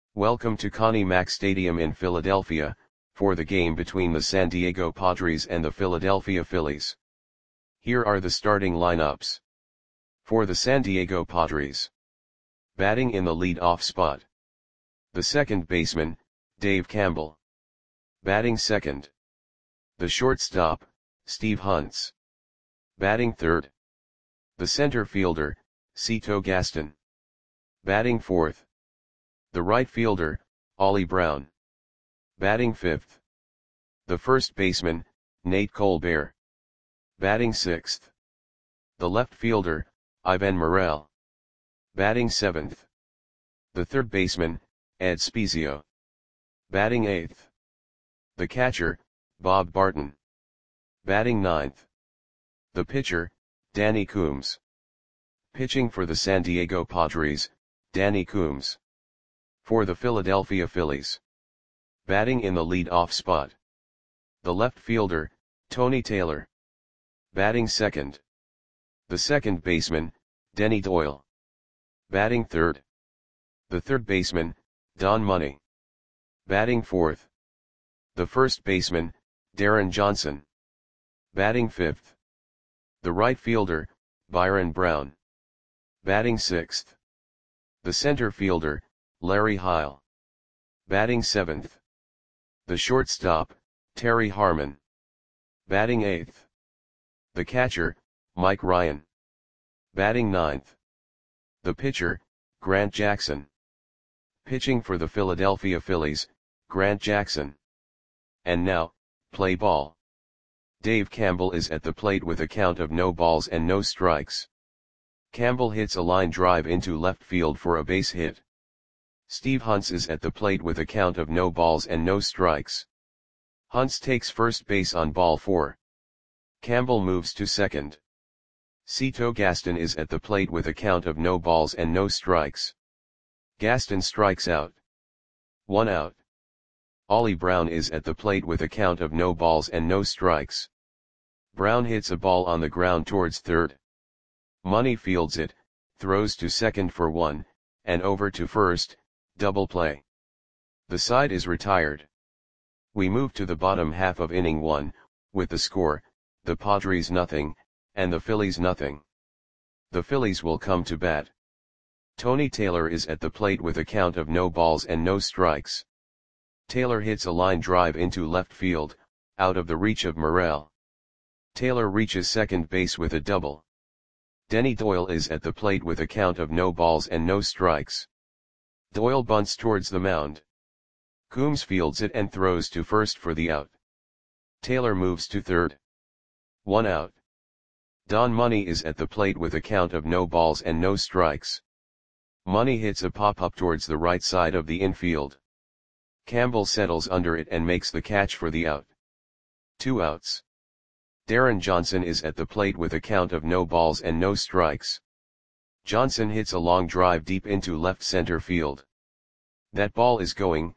Welcome to Connie Mack Stadium in Philadelphia, for the game between the San Diego Padres and the Philadelphia Phillies. Here are the starting lineups. For the San Diego Padres. Batting in the lead-off spot. The second baseman, Dave Campbell. Batting second. The shortstop, Steve Hunts. Batting third. The center fielder, Cito Gaston. Batting fourth. The right fielder, Ollie Brown. Batting fifth. The first baseman, Nate Colbert. Batting sixth. The left fielder, Ivan Morel. Batting seventh. The third baseman, Ed Spezio. Batting eighth. The catcher, Bob Barton. Batting ninth. The pitcher, Danny Coombs. Pitching for the San Diego Padres, Danny Coombs. For the Philadelphia Phillies. Batting in the lead-off spot. The left fielder, Tony Taylor. Batting second. The second baseman, Denny Doyle. Batting third. The third baseman, Don Money. Batting fourth. The first baseman, Darren Johnson. Batting fifth. The right fielder, Byron Brown. Batting sixth. The center fielder, Larry Heil. Batting seventh. The shortstop, Terry Harmon. Batting eighth. The catcher, Mike Ryan. Batting ninth. The pitcher, Grant Jackson. Pitching for the Philadelphia Phillies, Grant Jackson. And now, play ball. Dave Campbell is at the plate with a count of no balls and no strikes. Campbell hits a line drive into left field for a base hit. Steve Hunts is at the plate with a count of no balls and no strikes. Hunts takes first base on ball 4. Campbell moves to second. Cito Gaston is at the plate with a count of no balls and no strikes. Gaston strikes out. 1 out. Ollie Brown is at the plate with a count of no balls and no strikes. Brown hits a ball on the ground towards third. Money fields it, throws to second for 1, and over to first, double play. The side is retired. We move to the bottom half of inning 1, with the score, the Padres nothing, and the Phillies nothing. The Phillies will come to bat. Tony Taylor is at the plate with a count of no balls and no strikes. Taylor hits a line drive into left field, out of the reach of Morel. Taylor reaches second base with a double. Denny Doyle is at the plate with a count of no balls and no strikes. Doyle bunts towards the mound. Coombs fields it and throws to first for the out. Taylor moves to third. 1 out. Don Money is at the plate with a count of no balls and no strikes. Money hits a pop-up towards the right side of the infield. Campbell settles under it and makes the catch for the out. 2 outs. Darren Johnson is at the plate with a count of no balls and no strikes. Johnson hits a long drive deep into left center field. That ball is gone.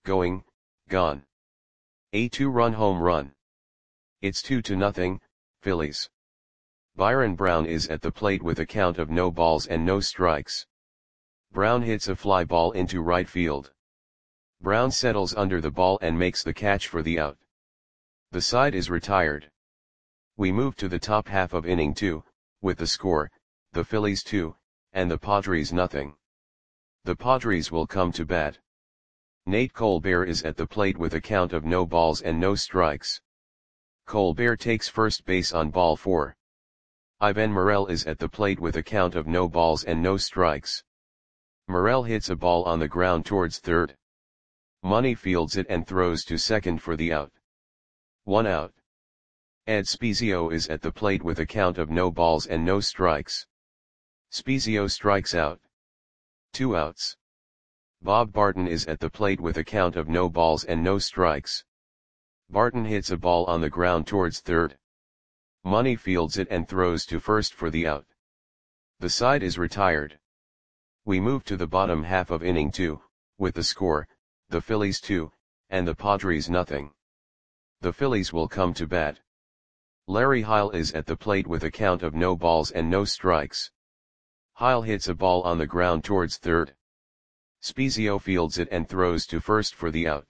A 2-run home run. It's 2-0, Phillies. Byron Brown is at the plate with a count of no balls and no strikes. Brown hits a fly ball into right field. Brown settles under the ball and makes the catch for the out. The side is retired. We move to the top half of inning 2, with the score, the Phillies 2, and the Padres nothing. The Padres will come to bat. Nate Colbert is at the plate with a count of no balls and no strikes. Colbert takes first base on ball 4. Ivan Morel is at the plate with a count of no balls and no strikes. Morel hits a ball on the ground towards third. Money fields it and throws to second for the out. 1 out. Ed Spezio is at the plate with a count of no balls and no strikes. Spezio strikes out. 2 outs. Bob Barton is at the plate with a count of no balls and no strikes. Barton hits a ball on the ground towards third. Money fields it and throws to first for the out. The side is retired. We move to the bottom half of inning 2, with the score, the Phillies 2, and the Padres nothing. The Phillies will come to bat. Larry Heil is at the plate with a count of no balls and no strikes. Heil hits a ball on the ground towards third. Spezio fields it and throws to first for the out.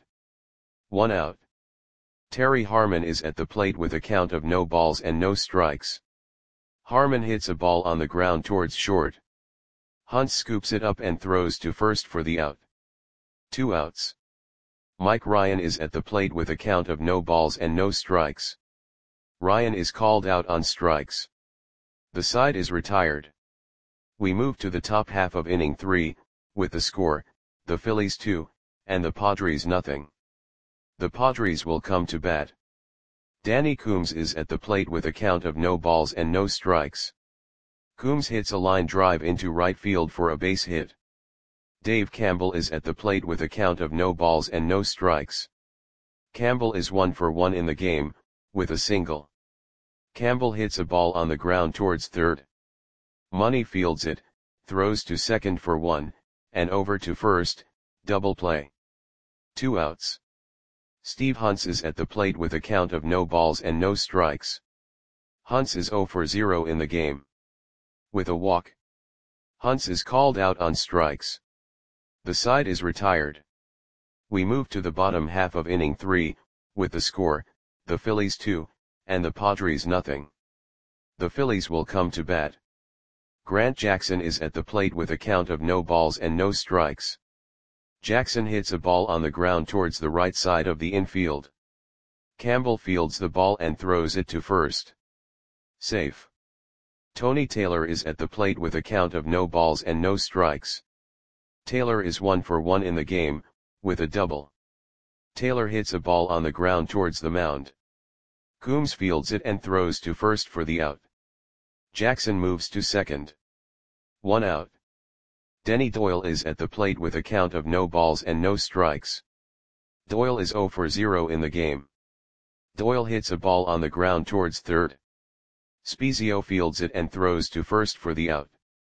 1 out. Terry Harmon is at the plate with a count of no balls and no strikes. Harmon hits a ball on the ground towards short. Hunt scoops it up and throws to first for the out. 2 outs. Mike Ryan is at the plate with a count of no balls and no strikes. Ryan is called out on strikes. The side is retired. We move to the top half of inning 3, with the score, the Phillies 2, and the Padres nothing. The Padres will come to bat. Danny Coombs is at the plate with a count of no balls and no strikes. Coombs hits a line drive into right field for a base hit. Dave Campbell is at the plate with a count of no balls and no strikes. Campbell is 1 for 1 in the game, with a single. Campbell hits a ball on the ground towards third. Money fields it, throws to second for 1, and over to first, double play. 2 outs. Steve Hunts is at the plate with a count of no balls and no strikes. Hunts is 0 for 0 in the game. With a walk. Hunts is called out on strikes. The side is retired. We move to the bottom half of inning 3, with the score, the Phillies 2, and the Padres nothing. The Phillies will come to bat. Grant Jackson is at the plate with a count of no balls and no strikes. Jackson hits a ball on the ground towards the right side of the infield. Campbell fields the ball and throws it to first. Safe. Tony Taylor is at the plate with a count of no balls and no strikes. Taylor is 1 for 1 in the game, with a double. Taylor hits a ball on the ground towards the mound. Coombs fields it and throws to first for the out. Jackson moves to second. 1 out. Denny Doyle is at the plate with a count of no balls and no strikes. Doyle is 0 for 0 in the game. Doyle hits a ball on the ground towards third. Spezio fields it and throws to first for the out.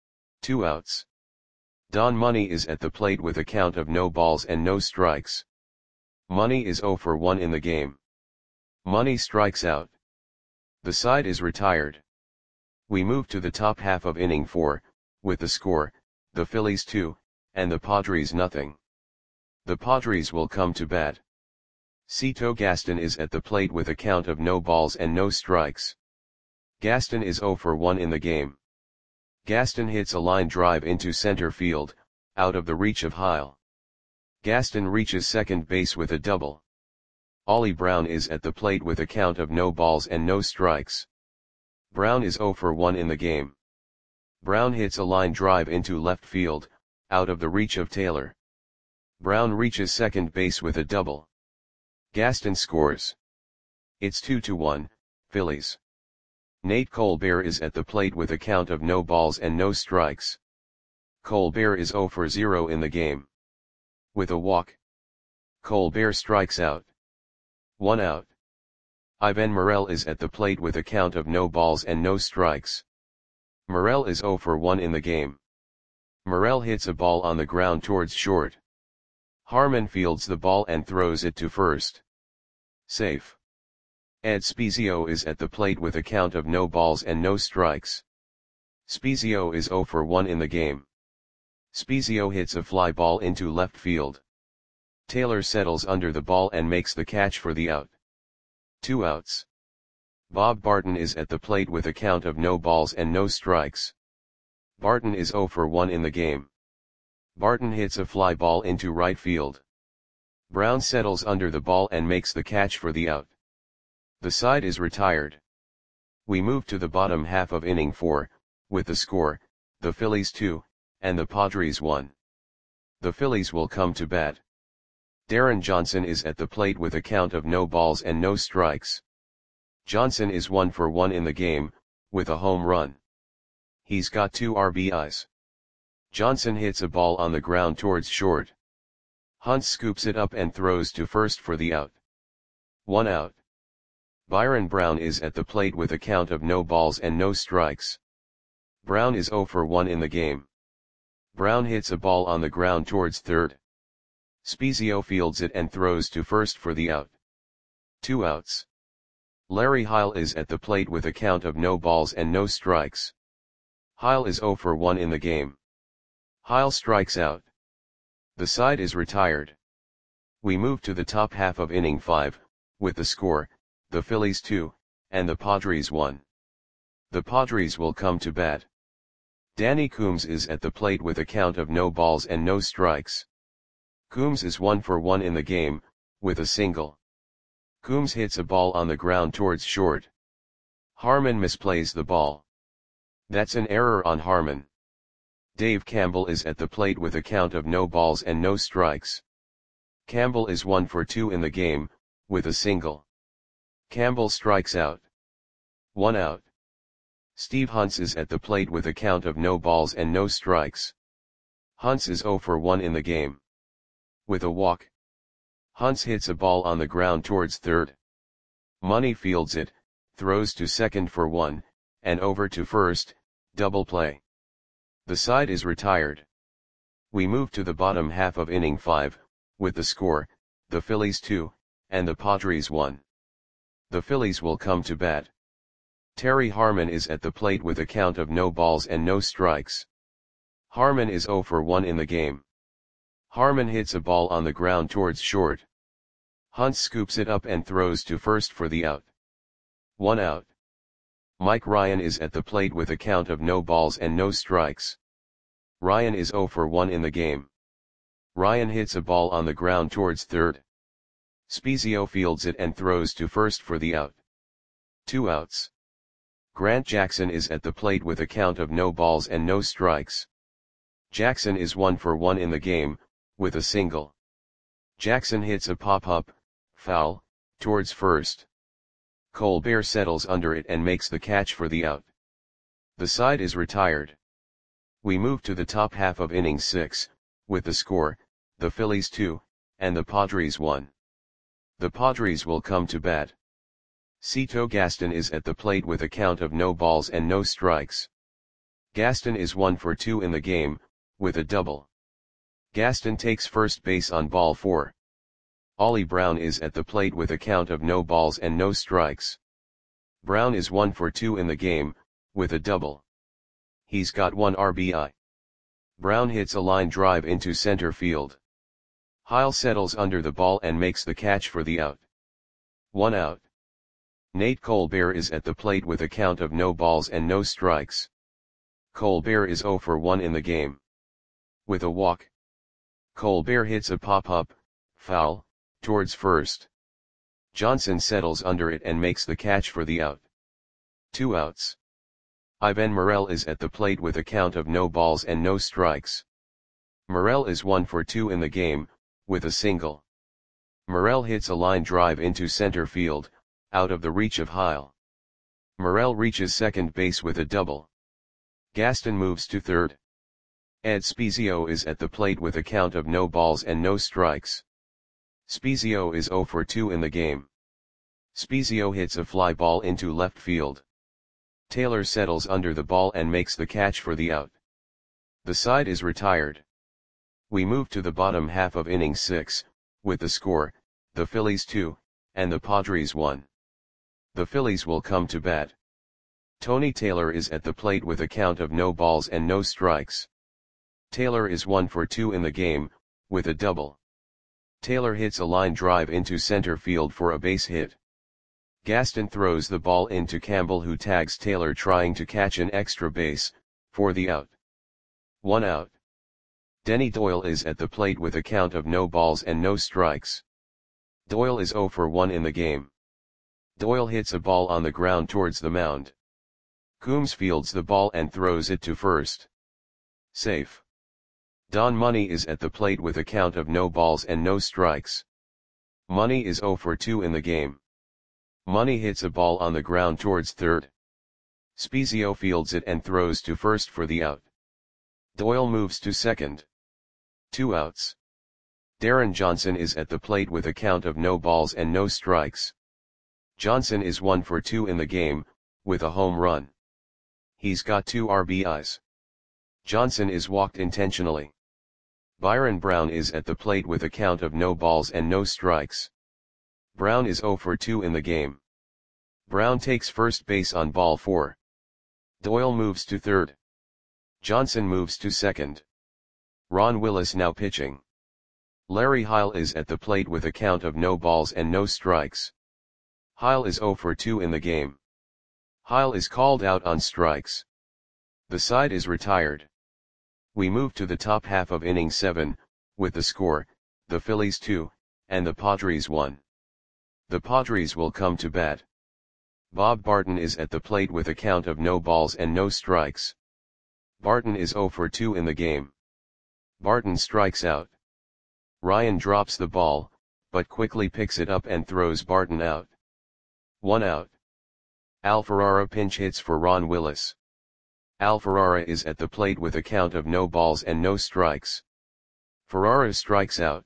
2 outs. Don Money is at the plate with a count of no balls and no strikes. Money is 0 for 1 in the game. Money strikes out. The side is retired. We move to the top half of inning 4, with the score, the Phillies 2, and the Padres nothing. The Padres will come to bat. Cito Gaston is at the plate with a count of no balls and no strikes. Gaston is 0 for 1 in the game. Gaston hits a line drive into center field, out of the reach of Heil. Gaston reaches second base with a double. Ollie Brown is at the plate with a count of no balls and no strikes. Brown is 0 for 1 in the game. Brown hits a line drive into left field, out of the reach of Taylor. Brown reaches second base with a double. Gaston scores. It's 2-1, Phillies. Nate Colbert is at the plate with a count of no balls and no strikes. Colbert is 0 for 0 in the game. With a walk. Colbert strikes out. 1 out. Ivan Morel is at the plate with a count of no balls and no strikes. Morel is 0 for 1 in the game. Morel hits a ball on the ground towards short. Harmon fields the ball and throws it to first. Safe. Ed Spezio is at the plate with a count of no balls and no strikes. Spezio is 0 for 1 in the game. Spezio hits a fly ball into left field. Taylor settles under the ball and makes the catch for the out. 2 outs. Bob Barton is at the plate with a count of no balls and no strikes. Barton is 0 for 1 in the game. Barton hits a fly ball into right field. Brown settles under the ball and makes the catch for the out. The side is retired. We move to the bottom half of inning 4, with the score, the Phillies 2, and the Padres 1. The Phillies will come to bat. Darren Johnson is at the plate with a count of no balls and no strikes. Johnson is 1 for 1 in the game, with a home run. He's got 2 RBIs. Johnson hits a ball on the ground towards short. Hunt scoops it up and throws to first for the out. 1 out. Byron Brown is at the plate with a count of no balls and no strikes. Brown is 0 for 1 in the game. Brown hits a ball on the ground towards third. Spezio fields it and throws to first for the out. 2 outs. Larry Heil is at the plate with a count of no balls and no strikes. Heil is 0 for 1 in the game. Heil strikes out. The side is retired. We move to the top half of inning 5, with the score, the Phillies 2, and the Padres 1. The Padres will come to bat. Danny Coombs is at the plate with a count of no balls and no strikes. Coombs is 1 for 1 in the game, with a single. Coombs hits a ball on the ground towards short. Harmon misplays the ball. That's an error on Harmon. Dave Campbell is at the plate with a count of no balls and no strikes. Campbell is 1 for 2 in the game, with a single. Campbell strikes out. 1 out. Steve Hunts is at the plate with a count of no balls and no strikes. Hunts is 0 for 1 in the game. With a walk. Hunts hits a ball on the ground towards third. Money fields it, throws to second for 1, and over to first, double play. The side is retired. We move to the bottom half of inning 5, with the score, the Phillies 2, and the Padres 1. The Phillies will come to bat. Terry Harmon is at the plate with a count of no balls and no strikes. Harmon is 0 for 1 in the game. Harmon hits a ball on the ground towards short. Hunt scoops it up and throws to first for the out. 1 out. Mike Ryan is at the plate with a count of no balls and no strikes. Ryan is 0 for 1 in the game. Ryan hits a ball on the ground towards third. Spezio fields it and throws to first for the out. 2 outs. Grant Jackson is at the plate with a count of no balls and no strikes. Jackson is 1 for 1 in the game, with a single. Jackson hits a pop-up, foul, towards first. Colbert settles under it and makes the catch for the out. The side is retired. We move to the top half of inning 6, with the score, the Phillies 2, and the Padres 1. The Padres will come to bat. Cito Gaston is at the plate with a count of no balls and no strikes. Gaston is 1 for 2 in the game, with a double. Gaston takes first base on ball 4. Ollie Brown is at the plate with a count of no balls and no strikes. Brown is 1 for 2 in the game, with a double. He's got 1 RBI. Brown hits a line drive into center field. Heil settles under the ball and makes the catch for the out. 1 out. Nate Colbert is at the plate with a count of no balls and no strikes. Colbert is 0 for 1 in the game. With a walk. Colbert hits a pop-up, foul, towards first. Johnson settles under it and makes the catch for the out. 2 outs. Ivan Morel is at the plate with a count of no balls and no strikes. Morel is 1 for 2 in the game, with a single. Morel hits a line drive into center field, out of the reach of Heil. Morel reaches second base with a double. Gaston moves to third. Ed Spezio is at the plate with a count of no balls and no strikes. Spezio is 0 for 2 in the game. Spezio hits a fly ball into left field. Taylor settles under the ball and makes the catch for the out. The side is retired. We move to the bottom half of inning 6, with the score, the Phillies 2, and the Padres 1. The Phillies will come to bat. Tony Taylor is at the plate with a count of no balls and no strikes. Taylor is 1 for 2 in the game, with a double. Taylor hits a line drive into center field for a base hit. Gaston throws the ball into Campbell, who tags Taylor trying to catch an extra base, for the out. 1 out. Denny Doyle is at the plate with a count of no balls and no strikes. Doyle is 0 for 1 in the game. Doyle hits a ball on the ground towards the mound. Coombs fields the ball and throws it to first. Safe. Don Money is at the plate with a count of no balls and no strikes. Money is 0 for 2 in the game. Money hits a ball on the ground towards third. Spezio fields it and throws to first for the out. Doyle moves to second. 2 outs. Darren Johnson is at the plate with a count of no balls and no strikes. Johnson is 1 for 2 in the game, with a home run. He's got 2 RBIs. Johnson is walked intentionally. Byron Brown is at the plate with a count of no balls and no strikes. Brown is 0 for 2 in the game. Brown takes first base on ball 4. Doyle moves to third. Johnson moves to second. Ron Willis now pitching. Larry Heil is at the plate with a count of no balls and no strikes. Heil is 0 for 2 in the game. Heil is called out on strikes. The side is retired. We move to the top half of inning 7, with the score, the Phillies 2, and the Padres 1. The Padres will come to bat. Bob Barton is at the plate with a count of no balls and no strikes. Barton is 0 for 2 in the game. Barton strikes out. Ryan drops the ball, but quickly picks it up and throws Barton out. 1 out. Al Ferrara pinch hits for Ron Willis. Al Ferrara is at the plate with a count of no balls and no strikes. Ferrara strikes out.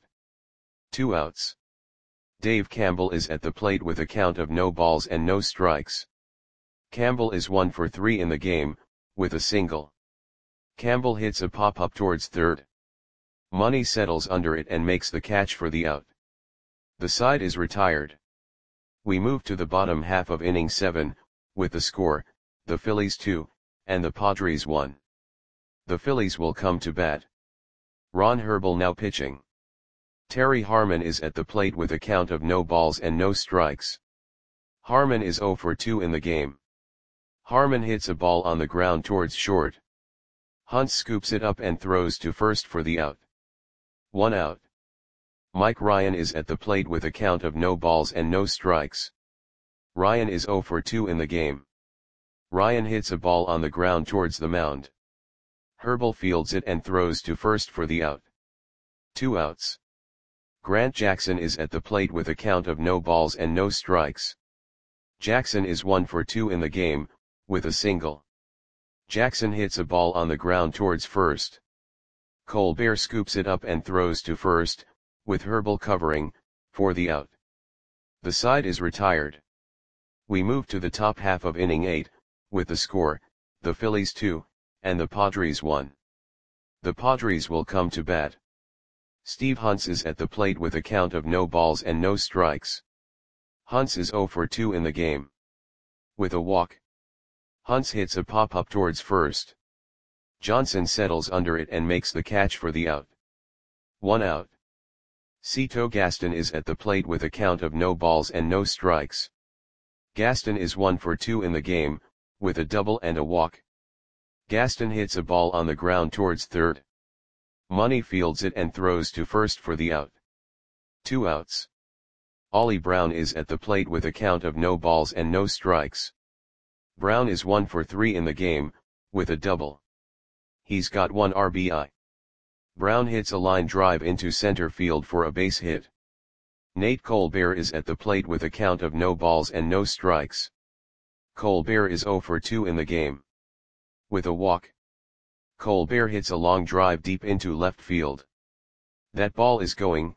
2 outs. Dave Campbell is at the plate with a count of no balls and no strikes. Campbell is 1 for 3 in the game, with a single. Campbell hits a pop-up towards third. Money settles under it and makes the catch for the out. The side is retired. We move to the bottom half of inning 7, with the score, the Phillies 2, and the Padres 1. The Phillies will come to bat. Ron Herbel now pitching. Terry Harmon is at the plate with a count of no balls and no strikes. Harmon is 0 for 2 in the game. Harmon hits a ball on the ground towards short. Hunt scoops it up and throws to first for the out. 1 out. Mike Ryan is at the plate with a count of no balls and no strikes. Ryan is 0 for 2 in the game. Ryan hits a ball on the ground towards the mound. Herbel fields it and throws to first for the out. 2 outs. Grant Jackson is at the plate with a count of no balls and no strikes. Jackson is 1 for 2 in the game, with a single. Jackson hits a ball on the ground towards first. Colbert scoops it up and throws to first, with Herbel covering, for the out. The side is retired. We move to the top half of inning 8, with the score, the Phillies 2, and the Padres 1. The Padres will come to bat. Steve Hunts is at the plate with a count of no balls and no strikes. Hunts is 0 for 2 in the game. With a walk. Hunts hits a pop-up towards first. Johnson settles under it and makes the catch for the out. 1 out. Cito Gaston is at the plate with a count of no balls and no strikes. Gaston is 1 for 2 in the game, with a double and a walk. Gaston hits a ball on the ground towards third. Money fields it and throws to first for the out. 2 outs. Ollie Brown is at the plate with a count of no balls and no strikes. Brown is 1 for 3 in the game, with a double. He's got 1 RBI. Brown hits a line drive into center field for a base hit. Nate Colbert is at the plate with a count of no balls and no strikes. Colbert is 0 for 2 in the game. With a walk. Colbert hits a long drive deep into left field. That ball is gone.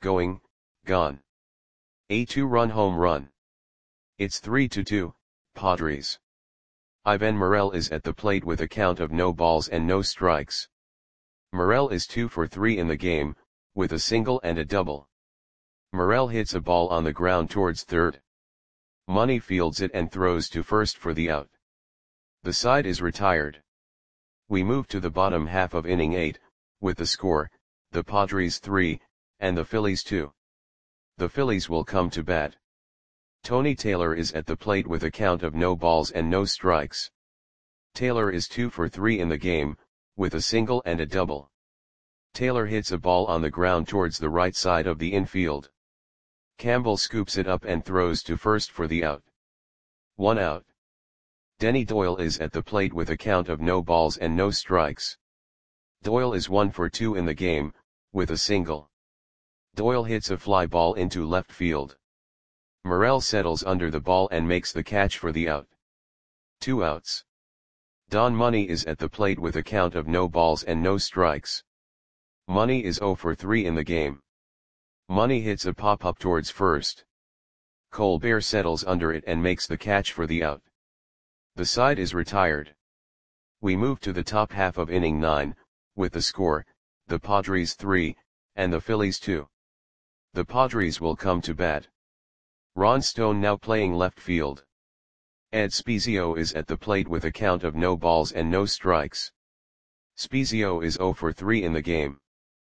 A 2-run home run. It's 3-2, Padres. Ivan Morel is at the plate with a count of no balls and no strikes. Morel is 2 for 3 in the game, with a single and a double. Morel hits a ball on the ground towards third. Money fields it and throws to first for the out. The side is retired. We move to the bottom half of inning 8, with the score, the Padres 3, and the Phillies 2. The Phillies will come to bat. Tony Taylor is at the plate with a count of no balls and no strikes. Taylor is 2 for 3 in the game, with a single and a double. Taylor hits a ball on the ground towards the right side of the infield. Campbell scoops it up and throws to first for the out. 1 out. Denny Doyle is at the plate with a count of no balls and no strikes. Doyle is 1 for 2 in the game, with a single. Doyle hits a fly ball into left field. Morel settles under the ball and makes the catch for the out. 2 outs. Don Money is at the plate with a count of no balls and no strikes. Money is 0 for 3 in the game. Money hits a pop-up towards first. Colbert settles under it and makes the catch for the out. The side is retired. We move to the top half of inning 9, with the score, the Padres 3, and the Phillies 2. The Padres will come to bat. Ron Stone now playing left field. Ed Spezio is at the plate with a count of no balls and no strikes. Spezio is 0 for 3 in the game.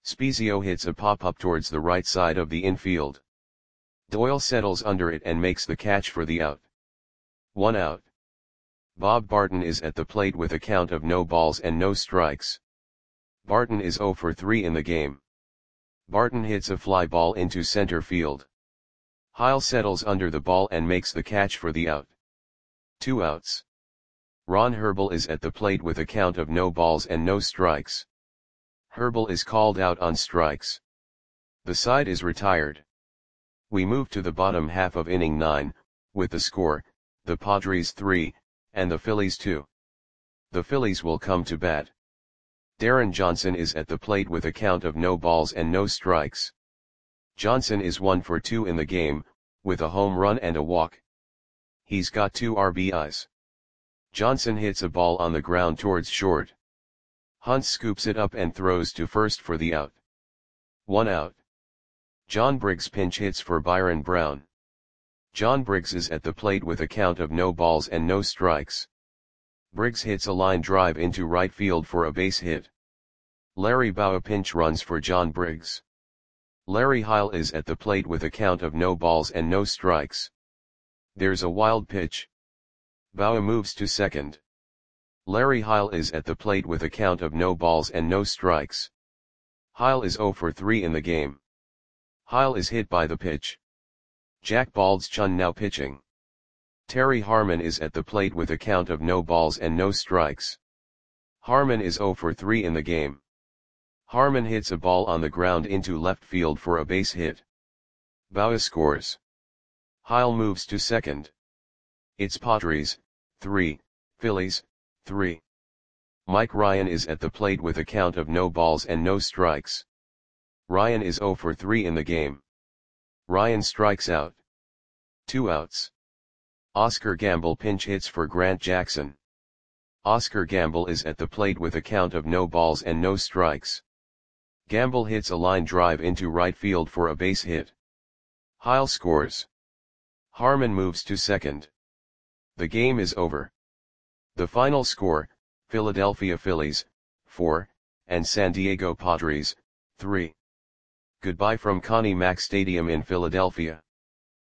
Spezio hits a pop-up towards the right side of the infield. Doyle settles under it and makes the catch for the out. 1 out. Bob Barton is at the plate with a count of no balls and no strikes. Barton is 0 for 3 in the game. Barton hits a fly ball into center field. Heil settles under the ball and makes the catch for the out. 2 outs. Ron Herbel is at the plate with a count of no balls and no strikes. Herbel is called out on strikes. The side is retired. We move to the bottom half of inning 9, with the score, the Padres 3, and the Phillies 2. The Phillies will come to bat. Darren Johnson is at the plate with a count of no balls and no strikes. Johnson is 1 for 2 in the game, with a home run and a walk. He's got 2 RBIs. Johnson hits a ball on the ground towards short. Hunt scoops it up and throws to first for the out. 1 out. John Briggs pinch hits for Byron Brown. John Briggs is at the plate with a count of no balls and no strikes. Briggs hits a line drive into right field for a base hit. Larry Bowa pinch runs for John Briggs. Larry Heil is at the plate with a count of no balls and no strikes. There's a wild pitch. Bowa moves to second. Larry Heil is at the plate with a count of no balls and no strikes. Heil is 0 for 3 in the game. Heil is hit by the pitch. Jack Baldschun now pitching. Terry Harmon is at the plate with a count of no balls and no strikes. Harmon is 0 for 3 in the game. Harmon hits a ball on the ground into left field for a base hit. Bowa scores. Heil moves to second. It's Padres 3, Phillies 3. Mike Ryan is at the plate with a count of no balls and no strikes. Ryan is 0 for 3 in the game. Ryan strikes out. 2 outs. Oscar Gamble pinch hits for Grant Jackson. Oscar Gamble is at the plate with a count of no balls and no strikes. Gamble hits a line drive into right field for a base hit. Heil scores. Harmon moves to second. The game is over. The final score, Philadelphia Phillies 4, and San Diego Padres 3. Goodbye from Connie Mack Stadium in Philadelphia.